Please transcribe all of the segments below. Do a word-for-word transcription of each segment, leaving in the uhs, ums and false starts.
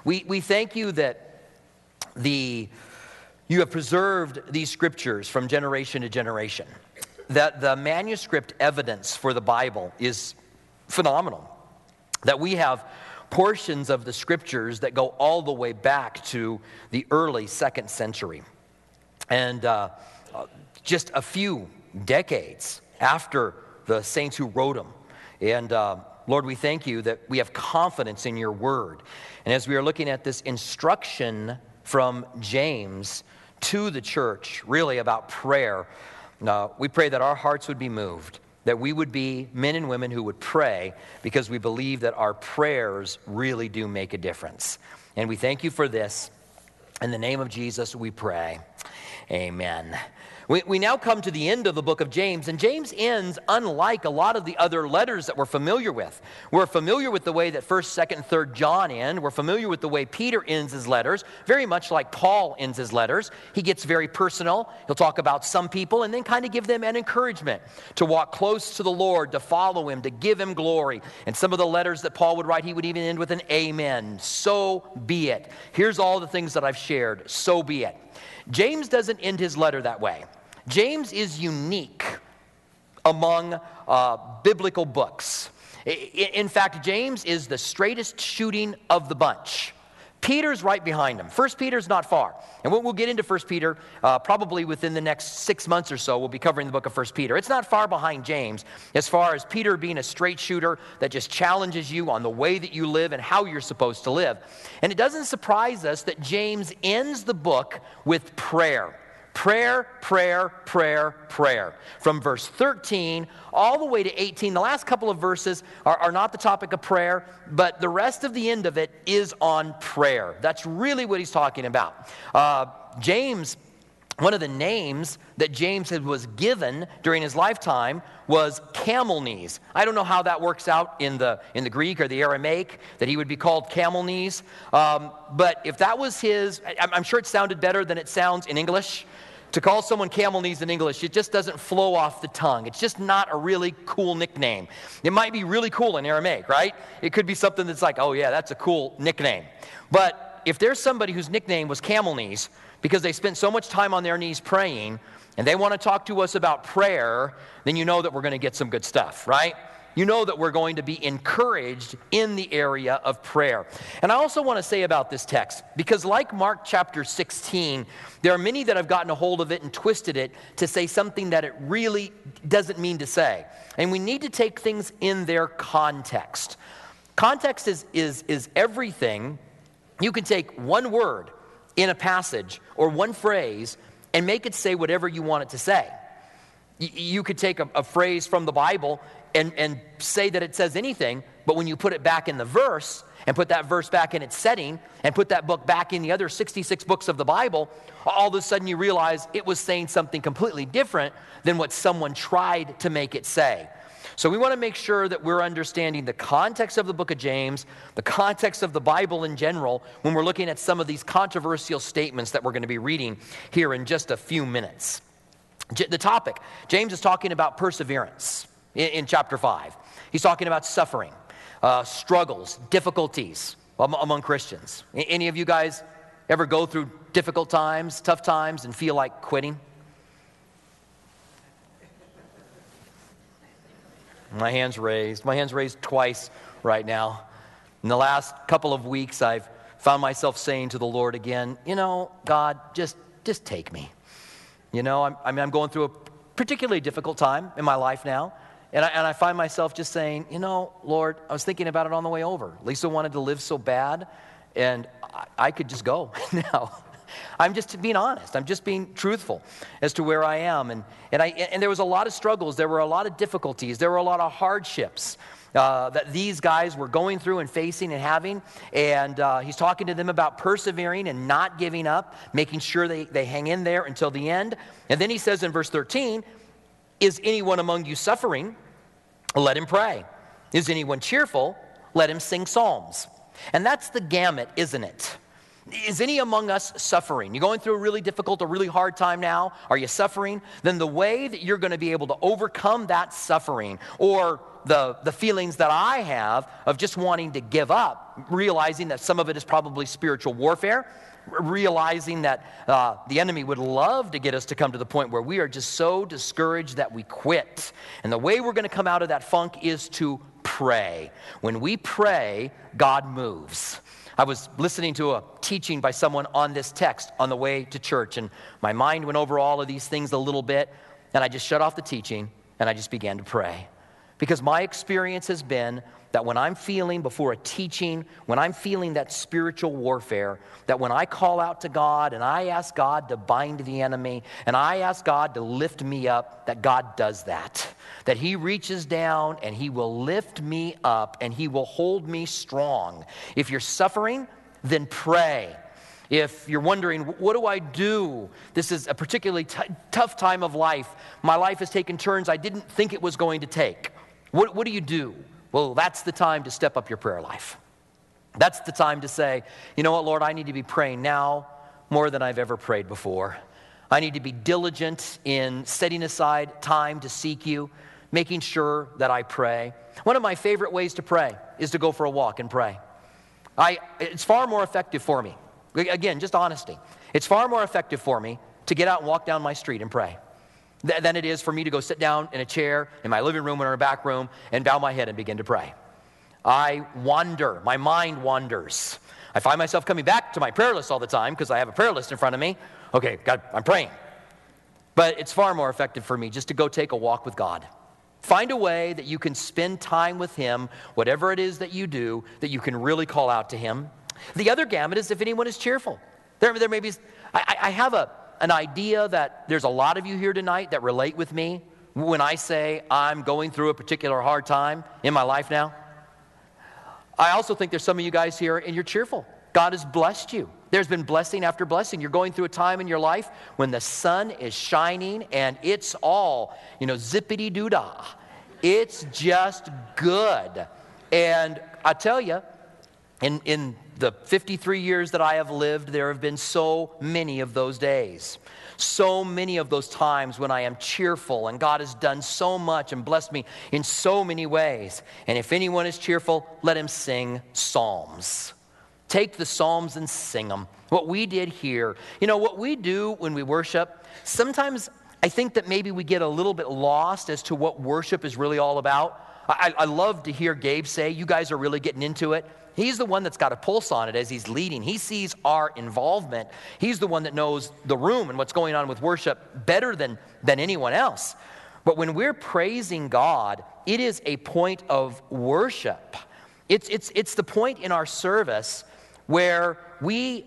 We, we thank you that the you have preserved these scriptures from generation to generation, that the manuscript evidence for the Bible is phenomenal, that we have portions of the scriptures that go all the way back to the early second century. And uh, just a few decades after the saints who wrote them. And uh, Lord, we thank you that we have confidence in your word. And as we are looking at this instruction from James to the church, really about prayer, uh, we pray that our hearts would be moved, that we would be men and women who would pray because we believe that our prayers really do make a difference. And we thank you for this. In the name of Jesus, we pray. Amen. We, we now come to the end of the book of James, and James ends unlike a lot of the other letters that we're familiar with. We're familiar with the way that first, second, and third John end. We're familiar with the way Peter ends his letters, very much like Paul ends his letters. He gets very personal. He'll talk about some people and then kind of give them an encouragement to walk close to the Lord, to follow him, to give him glory. And some of the letters that Paul would write, he would even end with an amen. So be it. Here's all the things that I've shared. So be it. James doesn't end his letter that way. James is unique among uh, biblical books. In fact, James is the straightest shooting of the bunch. Peter's right behind him. First Peter's not far. And we'll get into First Peter uh, probably within the next six months or so. We'll be covering the book of First Peter. It's not far behind James as far as Peter being a straight shooter that just challenges you on the way that you live and how you're supposed to live. And it doesn't surprise us that James ends the book with prayer. Prayer, prayer, prayer, prayer. From verse thirteen all the way to eighteen, the last couple of verses are, are not the topic of prayer, but the rest of the end of it is on prayer. That's really what he's talking about. Uh, James, one of the names that James had, was given during his lifetime was camel knees. I don't know how that works out in the in the Greek or the Aramaic, that he would be called camel knees. Um, but if that was his, I'm, I'm sure it sounded better than it sounds in English. To call someone camel knees in English, it just doesn't flow off the tongue. It's just not a really cool nickname. It might be really cool in Aramaic, right? It could be something that's like, oh yeah, that's a cool nickname. But if there's somebody whose nickname was camel knees because they spent so much time on their knees praying and they want to talk to us about prayer, then you know that we're going to get some good stuff, right? You know that we're going to be encouraged in the area of prayer. And I also want to say about this text, because like Mark chapter sixteen, there are many that have gotten a hold of it and twisted it to say something that it really doesn't mean to say. And we need to take things in their context. Context is, is, is everything. You can take one word in a passage or one phrase and make it say whatever you want it to say. You could take a, a phrase from the Bible and, and say that it says anything, but when you put it back in the verse and put that verse back in its setting and put that book back in the other sixty-six books of the Bible, all of a sudden you realize it was saying something completely different than what someone tried to make it say. So we want to make sure that we're understanding the context of the book of James, the context of the Bible in general, when we're looking at some of these controversial statements that we're going to be reading here in just a few minutes. The topic, James is talking about perseverance in, in chapter five. He's talking about suffering, uh, struggles, difficulties among Christians. Any of you guys ever go through difficult times, tough times, and feel like quitting? My hand's raised. My hand's raised twice right now. In the last couple of weeks, I've found myself saying to the Lord again, you know, God, just, just take me. You know, I'm, I mean, I'm going through a particularly difficult time in my life now. And I, and I find myself just saying, you know, Lord, I was thinking about it on the way over. Lisa wanted to live so bad, and I, I could just go now. I'm just being honest. I'm just being truthful as to where I am. And, and, I, and there was a lot of struggles. There were a lot of difficulties. There were a lot of hardships uh, that these guys were going through and facing and having. And uh, he's talking to them about persevering and not giving up, making sure they, they hang in there until the end. And then he says in verse thirteen, is anyone among you suffering? Let him pray. Is anyone cheerful? Let him sing psalms. And that's the gamut, isn't it? Is any among us suffering? You're going through a really difficult, a really hard time now? Are you suffering? Then the way that you're going to be able to overcome that suffering or the, the feelings that I have of just wanting to give up, realizing that some of it is probably spiritual warfare, realizing that uh, the enemy would love to get us to come to the point where we are just so discouraged that we quit. And the way we're going to come out of that funk is to pray. When we pray, God moves. I was listening to a teaching by someone on this text on the way to church, and my mind went over all of these things a little bit, and I just shut off the teaching, and I just began to pray. Because my experience has been that when I'm feeling before a teaching, when I'm feeling that spiritual warfare, that when I call out to God and I ask God to bind the enemy and I ask God to lift me up, that God does that. That He reaches down and He will lift me up and He will hold me strong. If you're suffering, then pray. If you're wondering, what do I do? This is a particularly t- tough time of life. My life has taken turns I didn't think it was going to take. What, what do you do? Well, that's the time to step up your prayer life. That's the time to say, you know what, Lord, I need to be praying now more than I've ever prayed before. I need to be diligent in setting aside time to seek you, making sure that I pray. One of my favorite ways to pray is to go for a walk and pray. I, it's far more effective for me. Again, just honesty. It's far more effective for me to get out and walk down my street and pray than it is for me to go sit down in a chair in my living room or in a back room and bow my head and begin to pray. I wander. My mind wanders. I find myself coming back to my prayer list all the time because I have a prayer list in front of me. Okay, God, I'm praying. But it's far more effective for me just to go take a walk with God. Find a way that you can spend time with Him, whatever it is that you do, that you can really call out to Him. The other gamut is if anyone is cheerful. There, there may be, I, I have a an idea that there's a lot of you here tonight that relate with me when I say I'm going through a particular hard time in my life now. I also think there's some of you guys here and you're cheerful. God has blessed you. There's been blessing after blessing. You're going through a time in your life when the sun is shining and it's all, you know, zippity-doo-dah. It's just good. And I tell you, in, in the fifty-three years that I have lived, there have been so many of those days. So many of those times when I am cheerful and God has done so much and blessed me in so many ways. And if anyone is cheerful, let him sing psalms. Take the psalms and sing them. What we did here, you know, what we do when we worship, sometimes I think that maybe we get a little bit lost as to what worship is really all about. I, I love to hear Gabe say, you guys are really getting into it. He's the one that's got a pulse on it as he's leading. He sees our involvement. He's the one that knows the room and what's going on with worship better than, than anyone else. But when we're praising God, it is a point of worship. It's, it's, it's the point in our service where we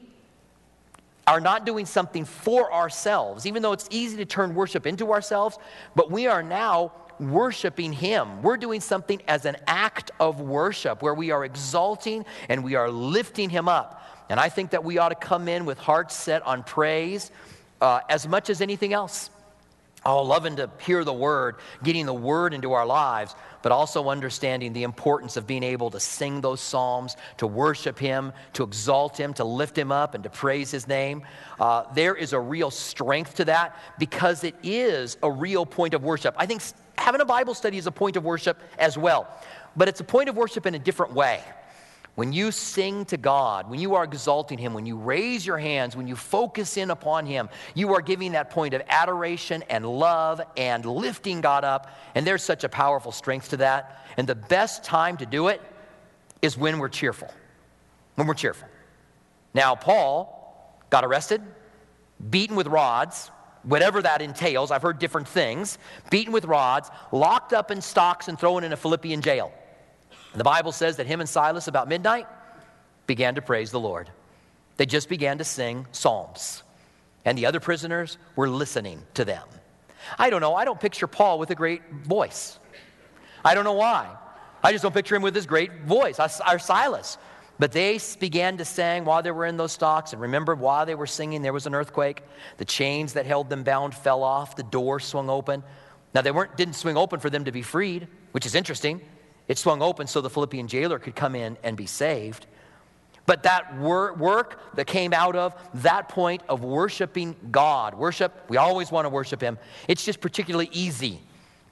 are not doing something for ourselves, even though it's easy to turn worship into ourselves, but we are now worshiping Him. We're doing something as an act of worship where we are exalting and we are lifting Him up. And I think that we ought to come in with hearts set on praise uh, as much as anything else. Oh, loving to hear the Word, getting the Word into our lives, but also understanding the importance of being able to sing those psalms, to worship Him, to exalt Him, to lift Him up, and to praise His name. Uh, there is a real strength to that because it is a real point of worship. I think having a Bible study is a point of worship as well, but it's a point of worship in a different way. When you sing to God, when you are exalting Him, when you raise your hands, when you focus in upon Him, you are giving that point of adoration and love and lifting God up. And there's such a powerful strength to that. And the best time to do it is when we're cheerful. When we're cheerful. Now, Paul got arrested, beaten with rods, whatever that entails. I've heard different things. Beaten with rods, locked up in stocks and thrown in a Philippian jail. The Bible says that him and Silas, about midnight, began to praise the Lord. They just began to sing psalms. And the other prisoners were listening to them. I don't know. I don't picture Paul with a great voice. I don't know why. I just don't picture him with his great voice, or Silas. But they began to sing while they were in those stocks. And remember, while they were singing, there was an earthquake. The chains that held them bound fell off. The door swung open. Now, they weren't didn't swing open for them to be freed, which is interesting. It swung open so the Philippian jailer could come in and be saved. But that wor- work that came out of that point of worshiping God, worship, we always want to worship Him. It's just particularly easy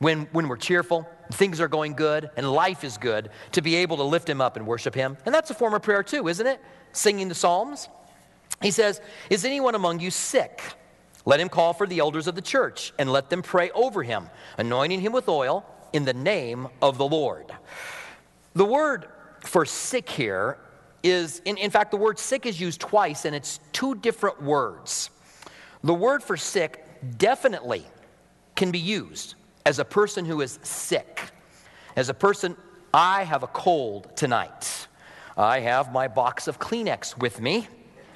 when, when we're cheerful, things are going good, and life is good, to be able to lift him up and worship him. And that's a form of prayer too, isn't it? Singing the Psalms. He says, is anyone among you sick? Let him call for the elders of the church and let them pray over him, anointing him with oil in the name of the Lord. The word for sick here is, in, in fact, the word sick is used twice, and it's two different words. The word for sick definitely can be used as a person who is sick. As a person, I have a cold tonight. I have my box of Kleenex with me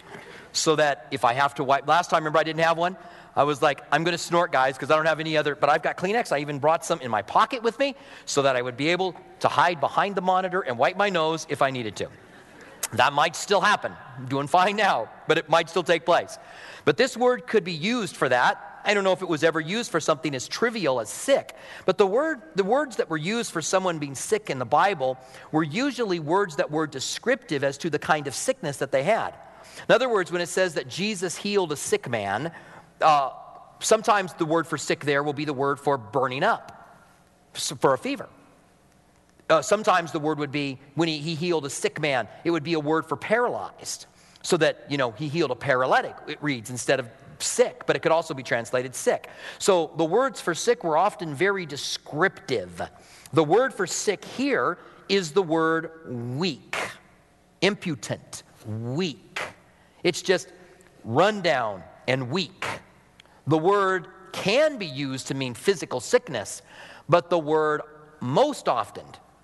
so that if I have to wipe, last time, remember I didn't have one? I was like, I'm going to snort, guys, because I don't have any other, but I've got Kleenex. I even brought some in my pocket with me so that I would be able to hide behind the monitor and wipe my nose if I needed to. That might still happen. I'm doing fine now, but it might still take place. But this word could be used for that. I don't know if it was ever used for something as trivial as sick, but the word, the words that were used for someone being sick in the Bible were usually words that were descriptive as to the kind of sickness that they had. In other words, when it says that Jesus healed a sick man, uh, sometimes the word for sick there will be the word for burning up, for a fever. Uh, sometimes the word would be, when he, he healed a sick man, it would be a word for paralyzed, so that, you know, he healed a paralytic, it reads, instead of sick, but it could also be translated sick. So the words for sick were often very descriptive. The word for sick here is the word weak, impotent, weak. It's just run down and weak. The word can be used to mean physical sickness, but the word most often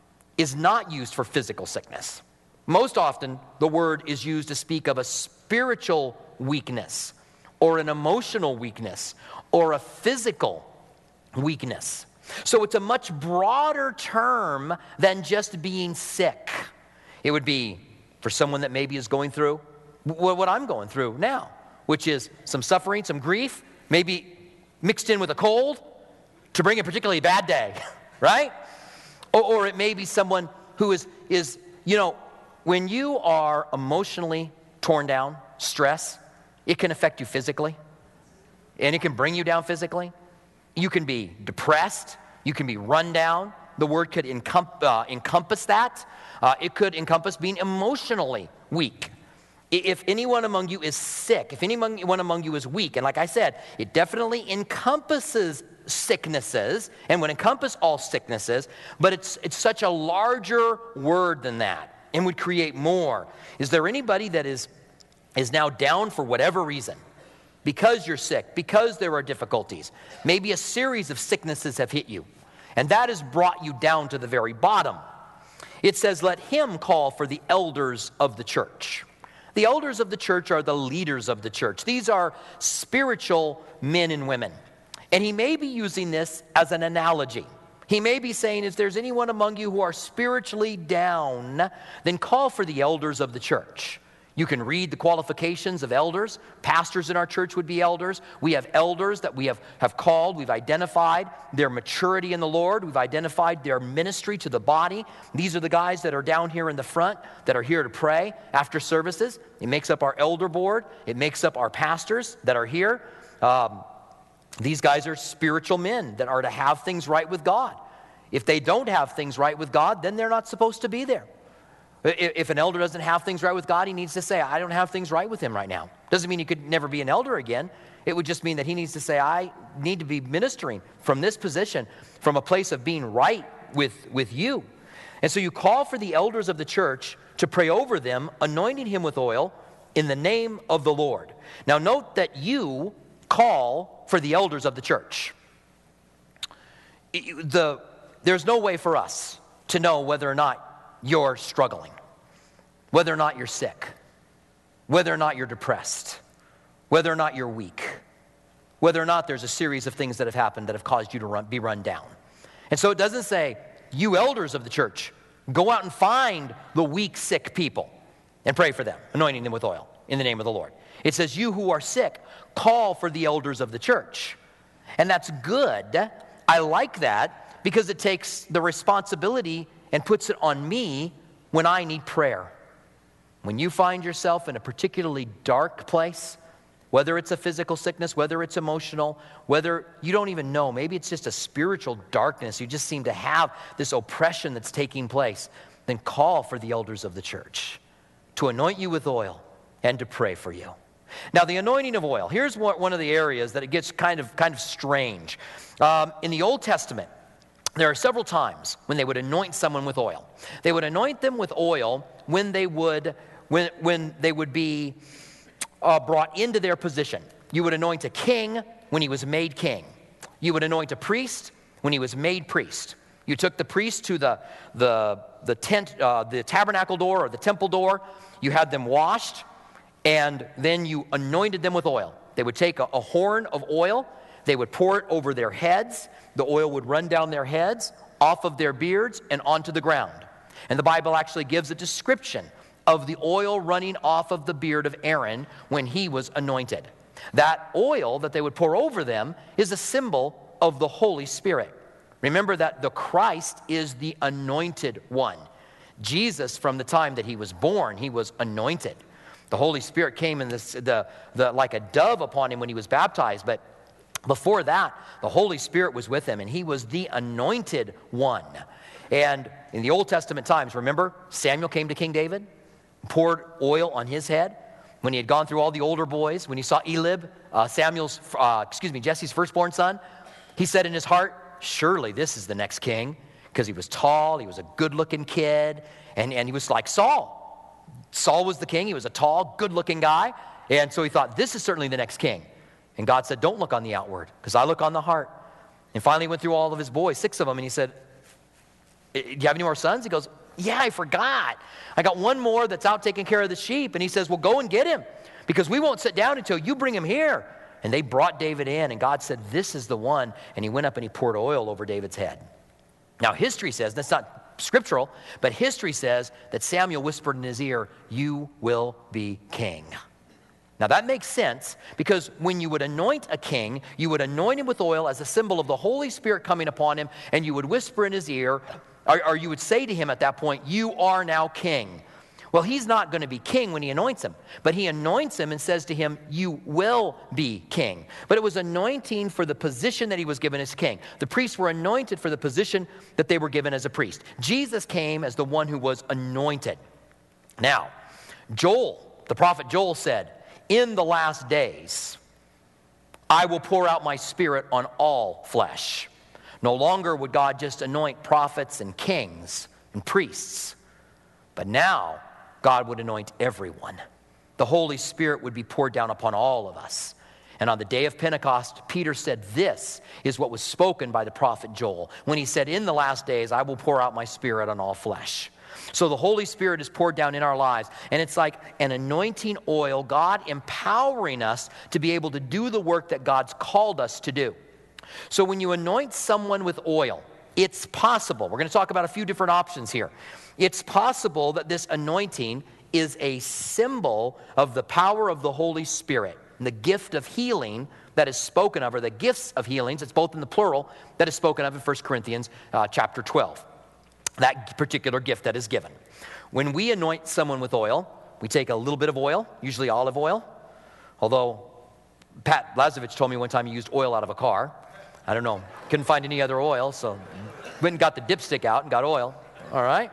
is not used for physical sickness. Most often, the word is used to speak of a spiritual weakness, or an emotional weakness, or a physical weakness. So it's a much broader term than just being sick. It would be for someone that maybe is going through what I'm going through now, which is some suffering, some grief, maybe mixed in with a cold to bring a particularly bad day, right? Or, or it may be someone who is, is, you know, when you are emotionally torn down, stress, it can affect you physically, and it can bring you down physically. You can be depressed. You can be run down. The word could encom- uh, encompass that. Uh, it could encompass being emotionally weak. If anyone among you is sick, if anyone among you is weak, and like I said, it definitely encompasses sicknesses and would encompass all sicknesses, but it's it's such a larger word than that and would create more. Is there anybody that is is now down for whatever reason? Because you're sick, because there are difficulties. Maybe a series of sicknesses have hit you, and that has brought you down to the very bottom. It says, let him call for the elders of the church. The elders of the church are the leaders of the church. These are spiritual men and women. And he may be using this as an analogy. He may be saying, if there's anyone among you who are spiritually down, then call for the elders of the church. You can read the qualifications of elders. Pastors in our church would be elders. We have elders that we have, have called. We've identified their maturity in the Lord. We've identified their ministry to the body. These are the guys that are down here in the front that are here to pray after services. It makes up our elder board. It makes up our pastors that are here. Um, these guys are spiritual men that are to have things right with God. If they don't have things right with God, then they're not supposed to be there. If an elder doesn't have things right with God, he needs to say, I don't have things right with him right now. Doesn't mean he could never be an elder again. It would just mean that he needs to say, I need to be ministering from this position, from a place of being right with, with you. And so you call for the elders of the church to pray over them, anointing him with oil in the name of the Lord. Now note that you call for the elders of the church. The, there's no way for us to know whether or not you're struggling, whether or not you're sick, whether or not you're depressed, whether or not you're weak, whether or not there's a series of things that have happened that have caused you to run, be run down. And so it doesn't say, you elders of the church, go out and find the weak, sick people and pray for them, anointing them with oil in the name of the Lord. It says, you who are sick, call for the elders of the church. And that's good. I like that because it takes the responsibility and puts it on me when I need prayer. When you find yourself in a particularly dark place, Whether it's a physical sickness, whether it's emotional, whether you don't even know, maybe it's just a spiritual darkness, you just seem to have this oppression that's taking place, then call for the elders of the church to anoint you with oil and to pray for you. Now, the anointing of oil, here's one of the areas that it gets kind of, kind of strange. Um, in the Old Testament, there are several times when they would anoint someone with oil. They would anoint them with oil when they would, when, when they would be uh, brought into their position. You would anoint a king when he was made king. You would anoint a priest when he was made priest. You took the priest to the, the, the tent, uh, the tabernacle door or the temple door. You had them washed, and then you anointed them with oil. They would take a, a horn of oil. They would pour it over their heads. The oil would run down their heads, off of their beards, and onto the ground. And the Bible actually gives a description of the oil running off of the beard of Aaron when he was anointed. That oil that they would pour over them is a symbol of the Holy Spirit. Remember that the Christ is the anointed one. Jesus, from the time that he was born, he was anointed. The Holy Spirit came in this, the, the, like a dove upon him when he was baptized, but before that, the Holy Spirit was with him, and he was the anointed one. And in the Old Testament times, remember, Samuel came to King David, poured oil on his head. When he had gone through all the older boys, when he saw Eliab, uh, Samuel's, uh, excuse me, Jesse's firstborn son, he said in his heart, surely this is the next king, because he was tall, he was a good-looking kid, and, and he was like Saul. Saul was the king, he was a tall, good-looking guy, and so he thought, this is certainly the next king. And God said, don't look on the outward, because I look on the heart. And finally he went through all of his boys, six of them, and he said, do you have any more sons? He goes, yeah, I forgot. I got one more that's out taking care of the sheep. And he says, well, go and get him, because we won't sit down until you bring him here. And they brought David in, and God said, this is the one. And he went up and he poured oil over David's head. Now, history says, that's not scriptural, but history says that Samuel whispered in his ear, you will be king. Now, that makes sense, because when you would anoint a king, you would anoint him with oil as a symbol of the Holy Spirit coming upon him, and you would whisper in his ear, or, or you would say to him at that point, you are now king. Well, he's not going to be king when he anoints him, but he anoints him and says to him, you will be king. But it was anointing for the position that he was given as king. The priests were anointed for the position that they were given as a priest. Jesus came as the one who was anointed. Now, Joel, the prophet Joel said, in the last days, I will pour out my spirit on all flesh. No longer would God just anoint prophets and kings and priests, but now God would anoint everyone. The Holy Spirit would be poured down upon all of us. And on the day of Pentecost, Peter said this is what was spoken by the prophet Joel when he said, in the last days, I will pour out my spirit on all flesh. So the Holy Spirit is poured down in our lives, and it's like an anointing oil, God empowering us to be able to do the work that God's called us to do. So when you anoint someone with oil, it's possible. We're going to talk about a few different options here. It's possible that this anointing is a symbol of the power of the Holy Spirit, and the gift of healing that is spoken of, or the gifts of healings, it's both in the plural, that is spoken of in First Corinthians uh, chapter twelve. That particular gift that is given. When we anoint someone with oil, we take a little bit of oil, usually olive oil, although Pat Blazevich told me one time he used oil out of a car. I don't know. Couldn't find any other oil, so went and got the dipstick out and got oil. All right?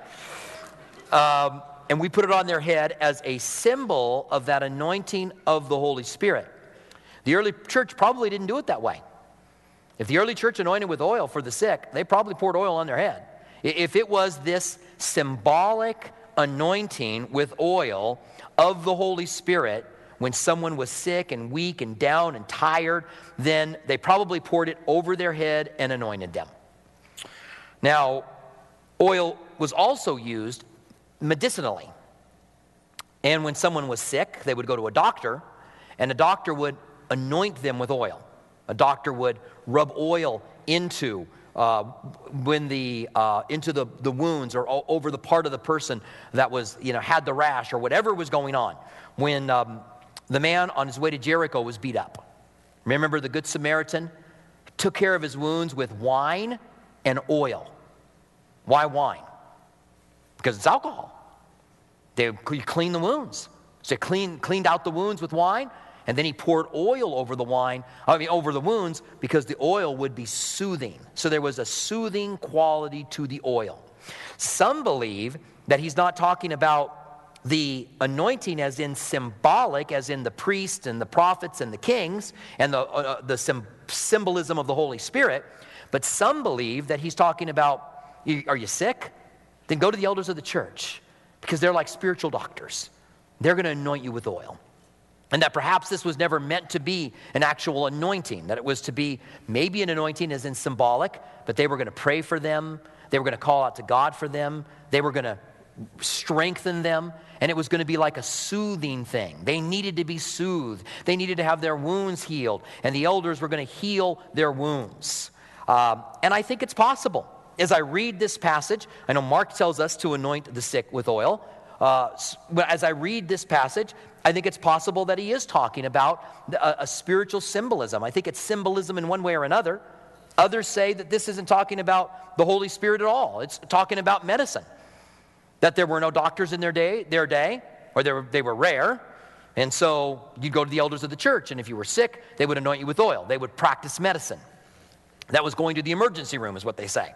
Um, and we put it on their head as a symbol of that anointing of the Holy Spirit. The early church probably didn't do it that way. If the early church anointed with oil for the sick, they probably poured oil on their head. If it was this symbolic anointing with oil of the Holy Spirit when someone was sick and weak and down and tired, then they probably poured it over their head and anointed them. Now, oil was also used medicinally. And when someone was sick, they would go to a doctor, and a doctor would anoint them with oil. A doctor would rub oil into Uh, when the uh, into the, the wounds or o- over the part of the person that was, you know, had the rash or whatever was going on. When um, the man on his way to Jericho was beat up. Remember the Good Samaritan took care of his wounds with wine and oil. Why wine? Because it's alcohol. They clean the wounds. So they clean, cleaned out the wounds with wine, And then he poured oil over the wine, I mean, over the wounds, because the oil would be soothing. So there was a soothing quality to the oil. Some believe that he's not talking about the anointing as in symbolic, as in the priests and the prophets and the kings, and the, uh, the sim- symbolism of the Holy Spirit. But some believe that he's talking about, are you sick? Then go to the elders of the church, because they're like spiritual doctors. They're going to anoint you with oil. And that perhaps this was never meant to be an actual anointing, that it was to be maybe an anointing as in symbolic, but they were going to pray for them. They were going to call out to God for them. They were going to strengthen them. And it was going to be like a soothing thing. They needed to be soothed. They needed to have their wounds healed. And the elders were going to heal their wounds. Um, and I think it's possible. As I read this passage, I know Mark tells us to anoint the sick with oil. Uh, but as I read this passage, I think it's possible that he is talking about a, a spiritual symbolism. I think it's symbolism in one way or another. Others say that this isn't talking about the Holy Spirit at all. It's talking about medicine. That there were no doctors in their day, their day, or they were, they were rare. And so you'd go to the elders of the church, and if you were sick, they would anoint you with oil. They would practice medicine. That was going to the emergency room, is what they say.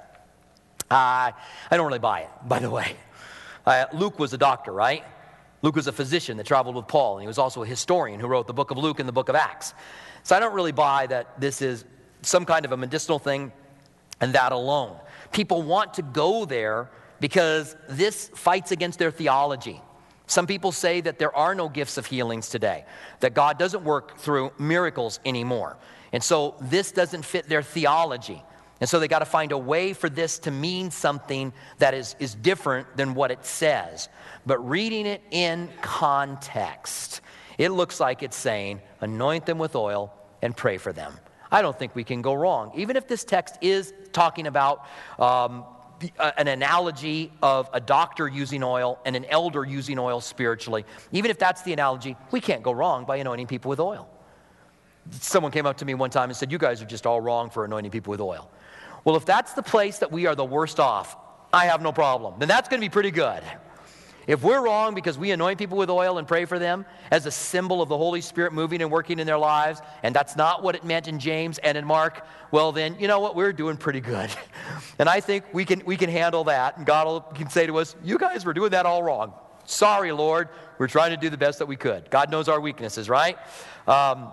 Uh, I don't really buy it, by the way. Uh, Luke was a doctor, right? Luke was a physician that traveled with Paul, and he was also a historian who wrote the book of Luke and the book of Acts. So I don't really buy that this is some kind of a medicinal thing and that alone. People want to go there because this fights against their theology. Some people say that there are no gifts of healings today, that God doesn't work through miracles anymore. And so this doesn't fit their theology. And so they got to find a way for this to mean something that is, is different than what it says. But reading it in context, it looks like it's saying, anoint them with oil and pray for them. I don't think we can go wrong. Even if this text is talking about um, the, uh, an analogy of a doctor using oil and an elder using oil spiritually, even if that's the analogy, we can't go wrong by anointing people with oil. Someone came up to me one time and said, you guys are just all wrong for anointing people with oil. Well, if that's the place that we are the worst off, I have no problem. Then that's going to be pretty good. If we're wrong because we anoint people with oil and pray for them as a symbol of the Holy Spirit moving and working in their lives, and that's not what it meant in James and in Mark, well then, you know what, we're doing pretty good. And I think we can we can handle that, and God will, can say to us, you guys were doing that all wrong. Sorry, Lord, we're trying to do the best that we could. God knows our weaknesses, right? Um,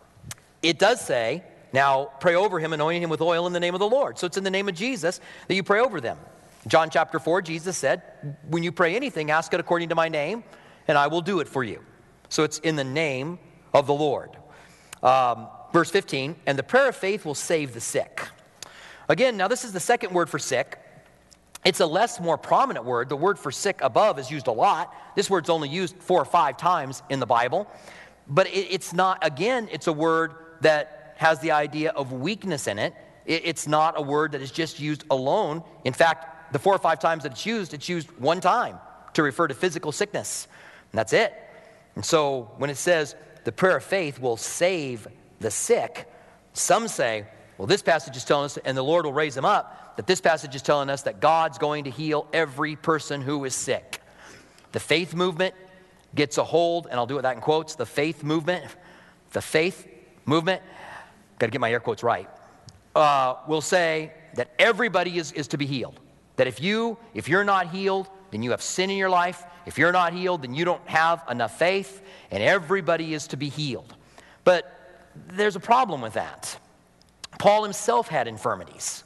it does say, now pray over him, anointing him with oil in the name of the Lord. So it's in the name of Jesus that you pray over them. John chapter four, Jesus said, when you pray anything, ask it according to my name, and I will do it for you. So it's in the name of the Lord. Um, verse fifteen, and the prayer of faith will save the sick. Again, now this is the second word for sick. It's a less, more prominent word. The word for sick above is used a lot. This word's only used four or five times in the Bible. But it, it's not, again, it's a word that has the idea of weakness in it. it. It's not a word that is just used alone. In fact, the four or five times that it's used, it's used one time to refer to physical sickness. And that's it. And so when it says the prayer of faith will save the sick, some say, well, this passage is telling us, and the Lord will raise them up, that this passage is telling us that God's going to heal every person who is sick. The faith movement gets a hold, and I'll do that in quotes, the faith movement, the faith movement, got to get my air quotes right, uh, will say that everybody is, is to be healed. That if you, if you're not healed, then you have sin in your life. If you're not healed, then you don't have enough faith, and everybody is to be healed. But there's a problem with that. Paul himself had infirmities.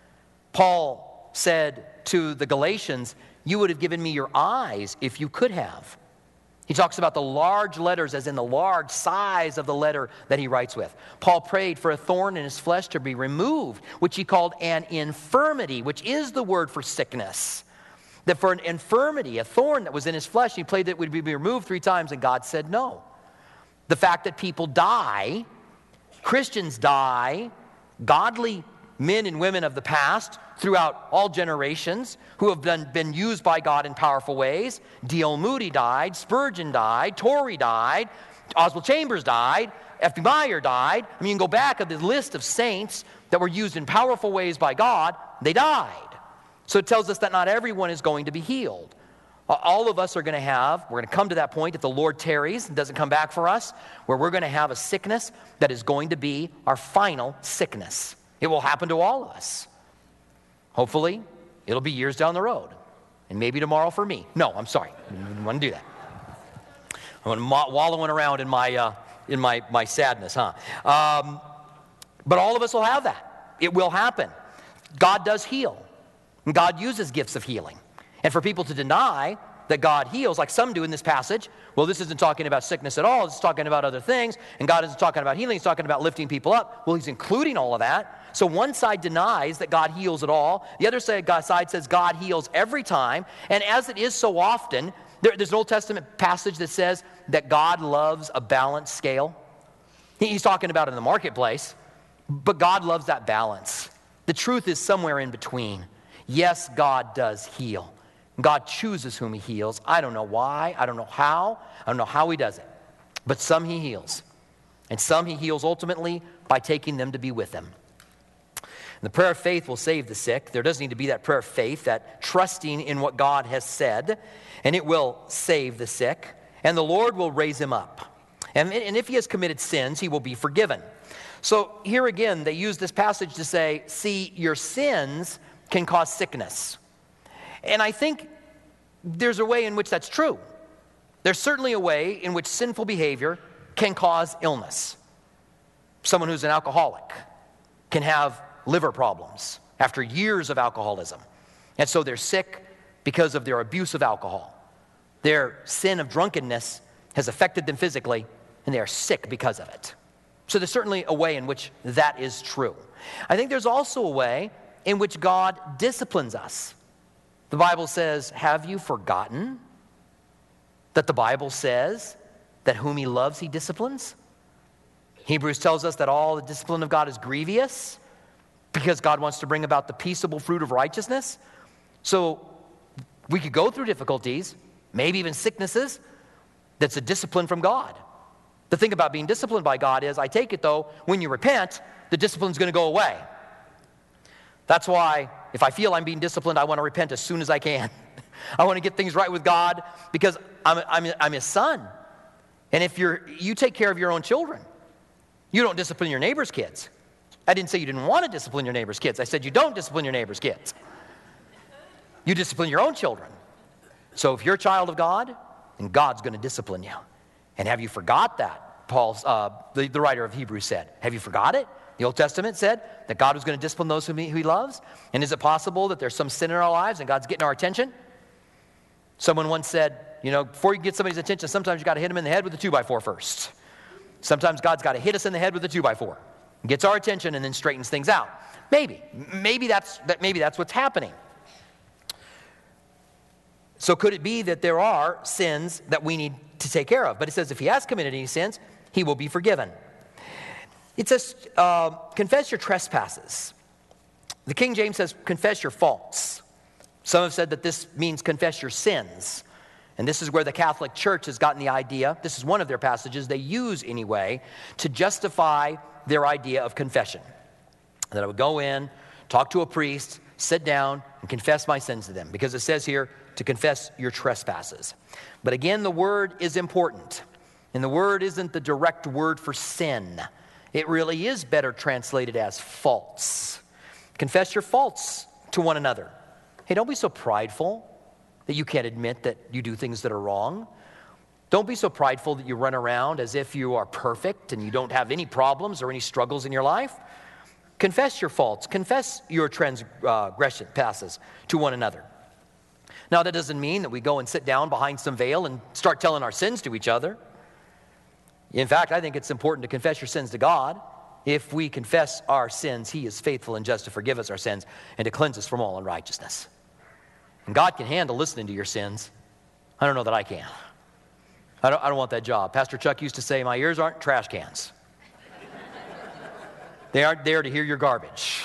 Paul said to the Galatians, you would have given me your eyes if you could have. He talks about the large letters as in the large size of the letter that he writes with. Paul prayed for a thorn in his flesh to be removed, which he called an infirmity, which is the word for sickness. That for an infirmity, a thorn that was in his flesh, he prayed that it would be removed three times, and God said no. The fact that people die, Christians die, godly men and women of the past throughout all generations who have been, been used by God in powerful ways. D L Moody died, Spurgeon died, Torrey died, Oswald Chambers died, F B Meyer died. I mean, you can go back of the list of saints that were used in powerful ways by God. They died. So it tells us that not everyone is going to be healed. All of us are going to have, we're going to come to that point if the Lord tarries and doesn't come back for us, where we're going to have a sickness that is going to be our final sickness. It will happen to all of us. Hopefully, it'll be years down the road. And maybe tomorrow for me. No, I'm sorry. I didn't want to do that. I'm wallowing around in my, uh, in my, my sadness, huh? Um, but all of us will have that. It will happen. God does heal. And God uses gifts of healing. And for people to deny that God heals, like some do in this passage, well, this isn't talking about sickness at all. It's talking about other things. And God isn't talking about healing. He's talking about lifting people up. Well, he's including all of that. So one side denies that God heals at all. The other side, God side says God heals every time. And as it is so often, there, there's an Old Testament passage that says that God loves a balanced scale. He's talking about it in the marketplace. But God loves that balance. The truth is somewhere in between. Yes, God does heal. God chooses whom he heals. I don't know why. I don't know how. I don't know how he does it. But some he heals. And some he heals ultimately by taking them to be with him. And the prayer of faith will save the sick. There does need to be that prayer of faith, that trusting in what God has said. And it will save the sick. And the Lord will raise him up. And, and if he has committed sins, he will be forgiven. So here again, they use this passage to say, see, your sins can cause sickness. And I think there's a way in which that's true. There's certainly a way in which sinful behavior can cause illness. Someone who's an alcoholic can have liver problems after years of alcoholism. And so they're sick because of their abuse of alcohol. Their sin of drunkenness has affected them physically, and they are sick because of it. So there's certainly a way in which that is true. I think there's also a way in which God disciplines us. The Bible says, have you forgotten that the Bible says that whom he loves, he disciplines? Hebrews tells us that all the discipline of God is grievous because God wants to bring about the peaceable fruit of righteousness. So we could go through difficulties, maybe even sicknesses, that's a discipline from God. The thing about being disciplined by God is, I take it though, when you repent, the discipline's going to go away. That's why if I feel I'm being disciplined, I want to repent as soon as I can. I want to get things right with God because I'm, I'm, I'm his son. And if you're, you take care of your own children, you don't discipline your neighbor's kids. I didn't say you didn't want to discipline your neighbor's kids. I said you don't discipline your neighbor's kids. You discipline your own children. So if you're a child of God, then God's going to discipline you. And have you forgot that? Paul's, uh, the, the writer of Hebrews said. Have you forgot it? The Old Testament said that God was going to discipline those whom he, who he loves. And is it possible that there's some sin in our lives and God's getting our attention? Someone once said, you know, before you get somebody's attention, sometimes you got to hit them in the head with a two by four first. Sometimes God's got to hit us in the head with a two by four. Gets our attention and then straightens things out. Maybe. Maybe that's, that, maybe that's what's happening. So could it be that there are sins that we need to take care of? But it says if he has committed any sins, he will be forgiven. It says, uh, confess your trespasses. The King James says, confess your faults. Some have said that this means confess your sins. And this is where the Catholic Church has gotten the idea, this is one of their passages they use anyway, to justify their idea of confession. That I would go in, talk to a priest, sit down, and confess my sins to them. Because it says here, to confess your trespasses. But again, the word is important. And the word isn't the direct word for sin. It really is better translated as faults. Confess your faults to one another. Hey, don't be so prideful that you can't admit that you do things that are wrong. Don't be so prideful that you run around as if you are perfect and you don't have any problems or any struggles in your life. Confess your faults. Confess your transgression passes to one another. Now, that doesn't mean that we go and sit down behind some veil and start telling our sins to each other. In fact, I think it's important to confess your sins to God. If we confess our sins, he is faithful and just to forgive us our sins and to cleanse us from all unrighteousness. And God can handle listening to your sins. I don't know that I can. I don't, I don't want that job. Pastor Chuck used to say, my ears aren't trash cans. They aren't there to hear your garbage.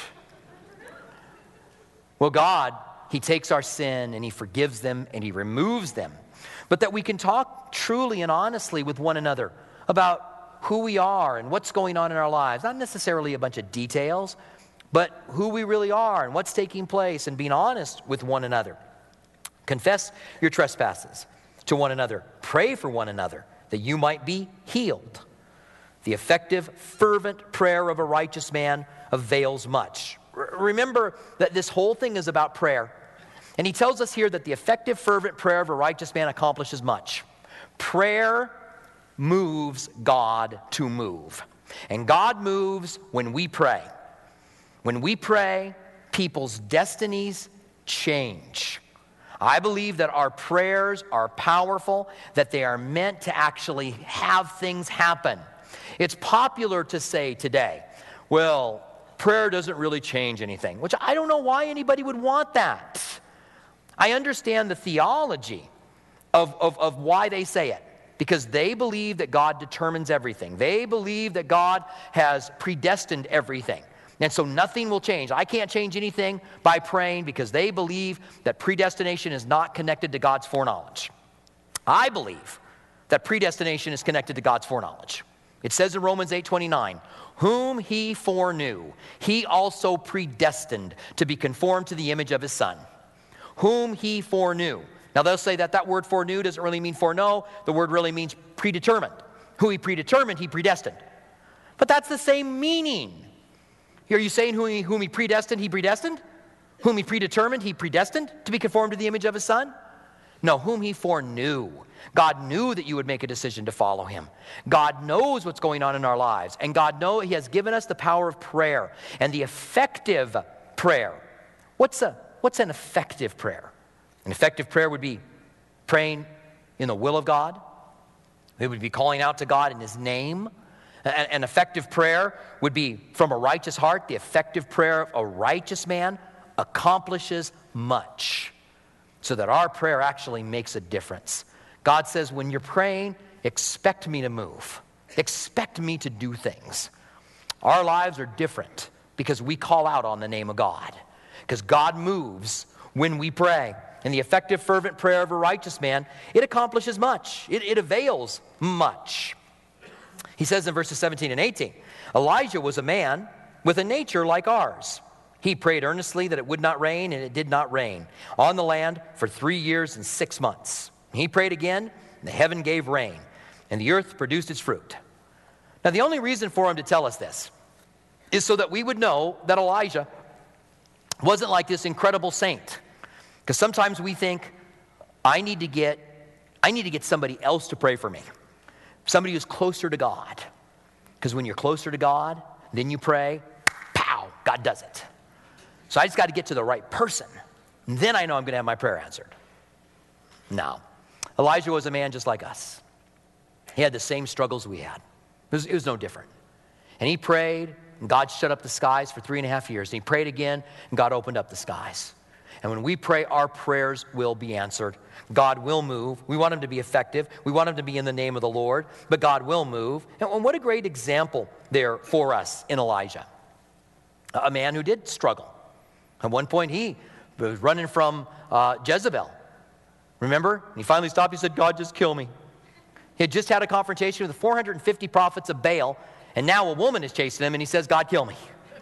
Well, God, he takes our sin and he forgives them and he removes them. But that we can talk truly and honestly with one another about who we are and what's going on in our lives. Not necessarily a bunch of details, but who we really are and what's taking place and being honest with one another. Confess your trespasses to one another. Pray for one another that you might be healed. The effective, fervent prayer of a righteous man avails much. R- remember that this whole thing is about prayer. And he tells us here that the effective, fervent prayer of a righteous man accomplishes much. Prayer moves God to move. And God moves when we pray. When we pray, people's destinies change. I believe that our prayers are powerful, that they are meant to actually have things happen. It's popular to say today, well, prayer doesn't really change anything, which I don't know why anybody would want that. I understand the theology of, of, of why they say it, because they believe that God determines everything. They believe that God has predestined everything. And so nothing will change. I can't change anything by praying because they believe that predestination is not connected to God's foreknowledge. I believe that predestination is connected to God's foreknowledge. It says in Romans eight twenty-nine, whom he foreknew, he also predestined to be conformed to the image of his Son. Whom he foreknew. Now they'll say that that word foreknew doesn't really mean foreknow. The word really means predetermined. Who he predetermined, he predestined. But that's the same meaning. Are you saying whom he, whom he predestined, he predestined? Whom he predetermined, he predestined to be conformed to the image of his Son? No, whom he foreknew. God knew that you would make a decision to follow him. God knows what's going on in our lives. And God knows he has given us the power of prayer and the effective prayer. What's, a, what's an effective prayer? An effective prayer would be praying in the will of God. It would be calling out to God in his name. An effective prayer would be from a righteous heart. The effective prayer of a righteous man accomplishes much so that our prayer actually makes a difference. God says, when you're praying, expect me to move. Expect me to do things. Our lives are different because we call out on the name of God. Because God moves when we pray. And the effective, fervent prayer of a righteous man, it accomplishes much. It, it avails much. He says in verses seventeen and eighteen, Elijah was a man with a nature like ours. He prayed earnestly that it would not rain, and it did not rain on the land for three years and six months. He prayed again, and the heaven gave rain, and the earth produced its fruit. Now, the only reason for him to tell us this is so that we would know that Elijah wasn't like this incredible saint. Because sometimes we think, I need to get, I need to get somebody else to pray for me. Somebody who's closer to God. Because when you're closer to God, then you pray, pow, God does it. So I just got to get to the right person. And then I know I'm going to have my prayer answered. No. Elijah was a man just like us. He had the same struggles we had. It was, it was no different. And he prayed, and God shut up the skies for three and a half years. And he prayed again, and God opened up the skies. And when we pray, our prayers will be answered. God will move. We want him to be effective. We want him to be in the name of the Lord. But God will move. And what a great example there for us in Elijah. A man who did struggle. At one point, he was running from uh, Jezebel. Remember? He finally stopped. He said, God, just kill me. He had just had a confrontation with the four hundred fifty prophets of Baal. And now a woman is chasing him. And he says, God, kill me.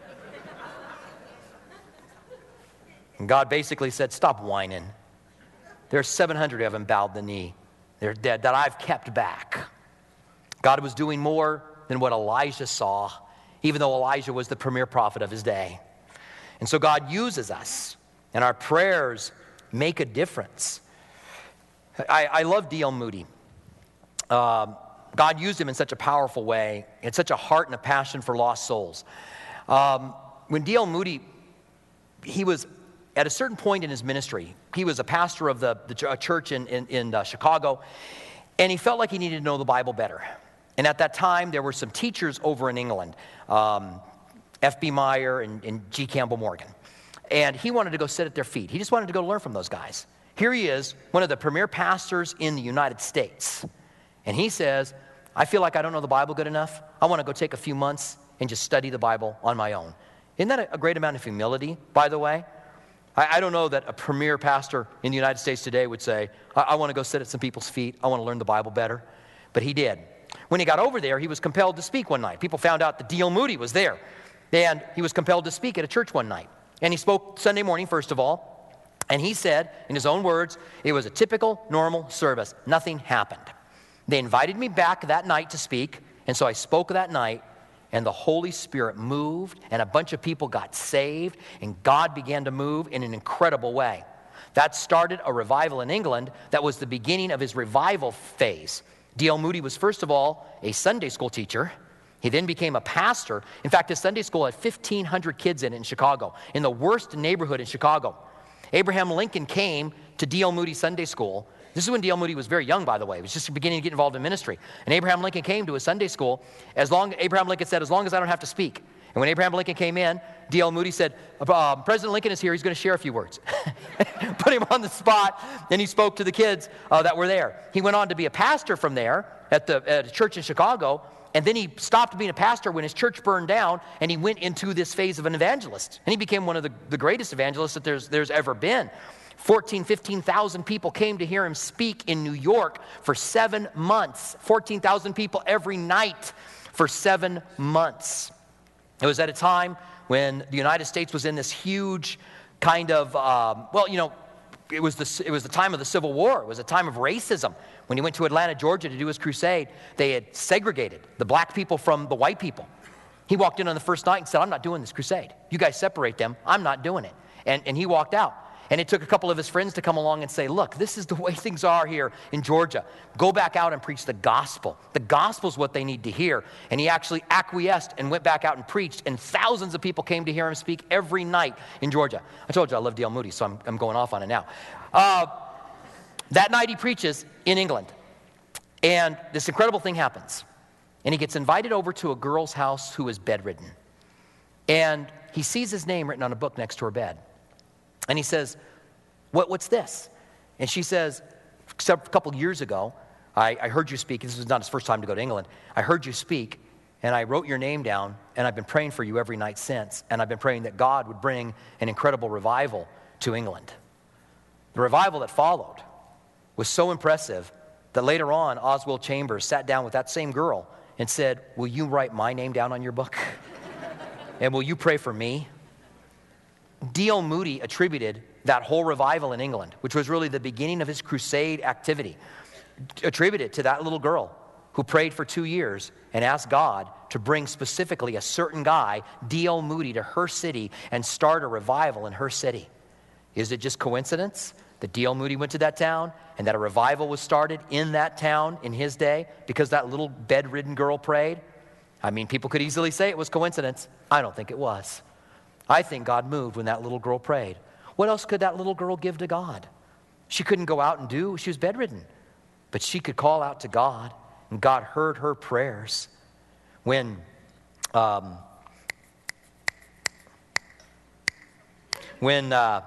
And God basically said, stop whining. There's seven hundred of them bowed the knee. They're dead, that I've kept back. God was doing more than what Elijah saw, even though Elijah was the premier prophet of his day. And so God uses us, and our prayers make a difference. I, I love D L Moody. Um, God used him in such a powerful way, in such a heart and a passion for lost souls. Um, when D L Moody, he was at a certain point in his ministry, he was a pastor of the, the church in, in, in uh, Chicago, and he felt like he needed to know the Bible better. And at that time, there were some teachers over in England, um, F B Meyer and, and G. Campbell Morgan. And he wanted to go sit at their feet. He just wanted to go learn from those guys. Here he is, one of the premier pastors in the United States. And he says, I feel like I don't know the Bible good enough. I want to go take a few months and just study the Bible on my own. Isn't that a, a great amount of humility, by the way? I, I don't know that a premier pastor in the United States today would say, I, I want to go sit at some people's feet. I want to learn the Bible better. But he did. When he got over there, he was compelled to speak one night. People found out that D L Moody was there. And he was compelled to speak at a church one night. And he spoke Sunday morning, first of all. And he said, in his own words, it was a typical, normal service. Nothing happened. They invited me back that night to speak, and so I spoke that night, and the Holy Spirit moved, and a bunch of people got saved, and God began to move in an incredible way. That started a revival in England that was the beginning of his revival phase. D L Moody was, first of all, a Sunday school teacher. He then became a pastor. In fact, his Sunday school had fifteen hundred kids in it in Chicago, in the worst neighborhood in Chicago. Abraham Lincoln came to D L Moody Sunday School. This is when D L Moody was very young, by the way. He was just beginning to get involved in ministry. And Abraham Lincoln came to his Sunday school. As long, Abraham Lincoln said, as long as I don't have to speak. And when Abraham Lincoln came in, D L Moody said, uh, President Lincoln is here. He's going to share a few words. Put him on the spot. Then he spoke to the kids uh, that were there. He went on to be a pastor from there at, the, at a church in Chicago. And then he stopped being a pastor when his church burned down, and he went into this phase of an evangelist. And he became one of the, the greatest evangelists that there's, there's ever been. fourteen, fifteen thousand people came to hear him speak in New York for seven months. fourteen thousand people every night for seven months. It was at a time when the United States was in this huge kind of, um, well, you know, it was, the, it was the time of the Civil War. It was a time of racism. When he went to Atlanta, Georgia to do his crusade, they had segregated the black people from the white people. He walked in on the first night and said, I'm not doing this crusade. You guys separate them. I'm not doing it. And, and he walked out. And it took a couple of his friends to come along and say, look, this is the way things are here in Georgia. Go back out and preach the gospel. The gospel is what they need to hear. And he actually acquiesced and went back out and preached. And thousands of people came to hear him speak every night in Georgia. I told you I love D L Moody, so I'm, I'm going off on it now. Uh, that night he preaches in England. And this incredible thing happens. And he gets invited over to a girl's house who is bedridden. And he sees his name written on a book next to her bed. And he says, what, what's this? And she says, a couple years ago, I, I heard you speak. This was not his first time to go to England. I heard you speak, and I wrote your name down, and I've been praying for you every night since. And I've been praying that God would bring an incredible revival to England. The revival that followed was so impressive that later on, Oswald Chambers sat down with that same girl and said, will you write my name down on your book? And will you pray for me? D L Moody attributed that whole revival in England, which was really the beginning of his crusade activity, attributed to that little girl who prayed for two years and asked God to bring specifically a certain guy, D L Moody, to her city and start a revival in her city. Is it just coincidence that D L Moody went to that town and that a revival was started in that town in his day because that little bedridden girl prayed? I mean, people could easily say it was coincidence. I don't think it was. I think God moved when that little girl prayed. What else could that little girl give to God? She couldn't go out and do. She was bedridden. But she could call out to God, and God heard her prayers. When, um, when, uh,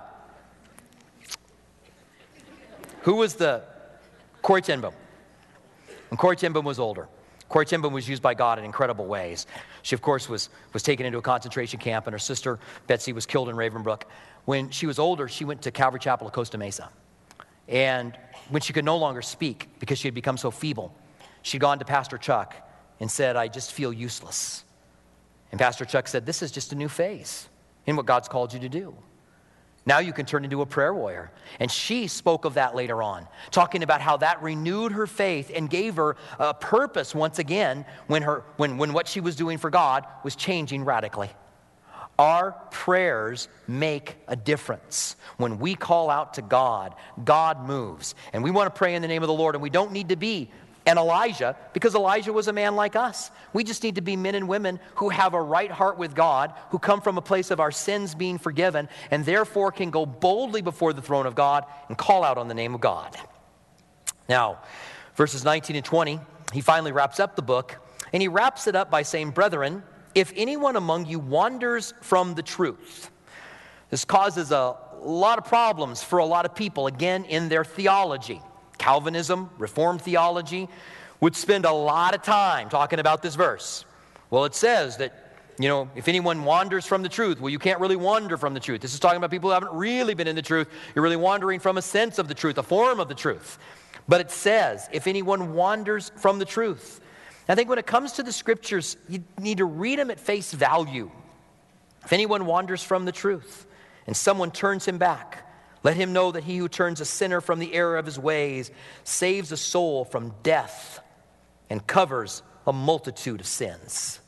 who was the, Corrie ten Boom. When Corrie ten Boom was older, Corrie ten Boom was used by God in incredible ways. She, of course, was, was taken into a concentration camp, and her sister, Betsy, was killed in Ravenbrook. When she was older, she went to Calvary Chapel of Costa Mesa. And when she could no longer speak because she had become so feeble, she'd gone to Pastor Chuck and said, I just feel useless. And Pastor Chuck said, this is just a new phase in what God's called you to do. Now you can turn into a prayer warrior. And she spoke of that later on, talking about how that renewed her faith and gave her a purpose once again when, her, when, when what she was doing for God was changing radically. Our prayers make a difference. When we call out to God, God moves. And we want to pray in the name of the Lord, and we don't need to be an Elijah, because Elijah was a man like us. We just need to be men and women who have a right heart with God, who come from a place of our sins being forgiven, and therefore can go boldly before the throne of God and call out on the name of God. Now, verses nineteen and twenty, he finally wraps up the book, and he wraps it up by saying, brethren, if anyone among you wanders from the truth. This causes a lot of problems for a lot of people, again, in their theology. Calvinism, Reformed theology, would spend a lot of time talking about this verse. Well, it says that, you know, if anyone wanders from the truth, well, you can't really wander from the truth. This is talking about people who haven't really been in the truth. You're really wandering from a sense of the truth, a form of the truth. But it says, if anyone wanders from the truth. I think when it comes to the scriptures, you need to read them at face value. If anyone wanders from the truth and someone turns him back, Let him know that he who turns a sinner from the error of his ways saves a soul from death and covers a multitude of sins.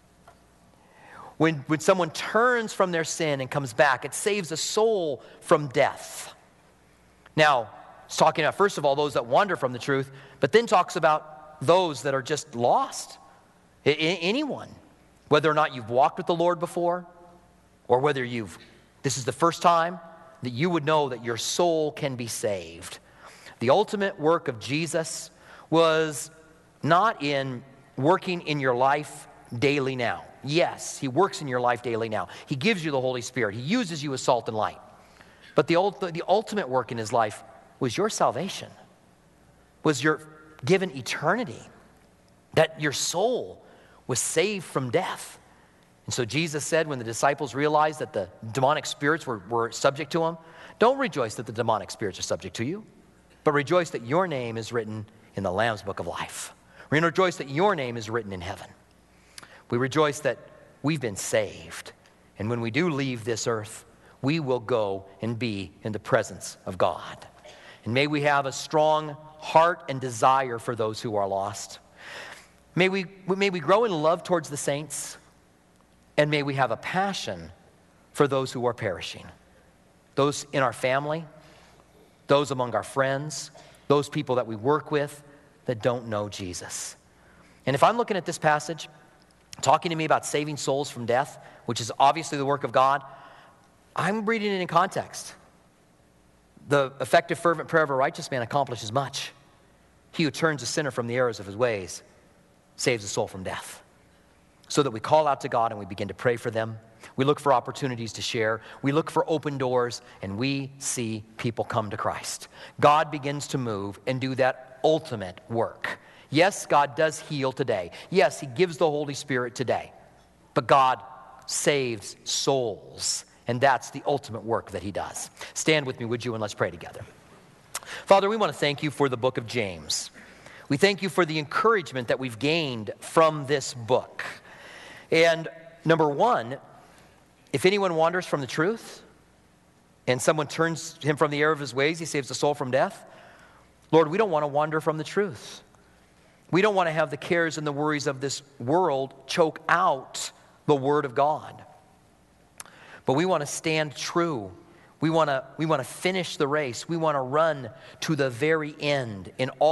When, when someone turns from their sin and comes back, it saves a soul from death. Now, it's talking about, first of all, those that wander from the truth, but then talks about those that are just lost. I, I, anyone, whether or not you've walked with the Lord before, or whether you've, this is the first time that you would know that your soul can be saved. The ultimate work of Jesus was not in working in your life daily now. Yes, he works in your life daily now. He gives you the Holy Spirit. He uses you as salt and light. But the, the ultimate work in his life was your salvation, was your given eternity, that your soul was saved from death. And so Jesus said when the disciples realized that the demonic spirits were, were subject to him, don't rejoice that the demonic spirits are subject to you, but rejoice that your name is written in the Lamb's Book of Life. Rejoice that your name is written in heaven. We rejoice that we've been saved. And when we do leave this earth, we will go and be in the presence of God. And may we have a strong heart and desire for those who are lost. May we, may we grow in love towards the saints. And may we have a passion for those who are perishing. Those in our family, those among our friends, those people that we work with that don't know Jesus. And if I'm looking at this passage, talking to me about saving souls from death, which is obviously the work of God, I'm reading it in context. The effective, fervent prayer of a righteous man accomplishes much. He who turns a sinner from the errors of his ways saves a soul from death. So that we call out to God and we begin to pray for them. We look for opportunities to share. We look for open doors, and we see people come to Christ. God begins to move and do that ultimate work. Yes, God does heal today. Yes, he gives the Holy Spirit today. But God saves souls, and that's the ultimate work that he does. Stand with me, would you, and let's pray together. Father, we want to thank you for the book of James. We thank you for the encouragement that we've gained from this book. And number one, if anyone wanders from the truth and someone turns him from the error of his ways, he saves the soul from death. Lord, we don't want to wander from the truth. We don't want to have the cares and the worries of this world choke out the word of God. But we want to stand true. We want to, we want to finish the race. We want to run to the very end in all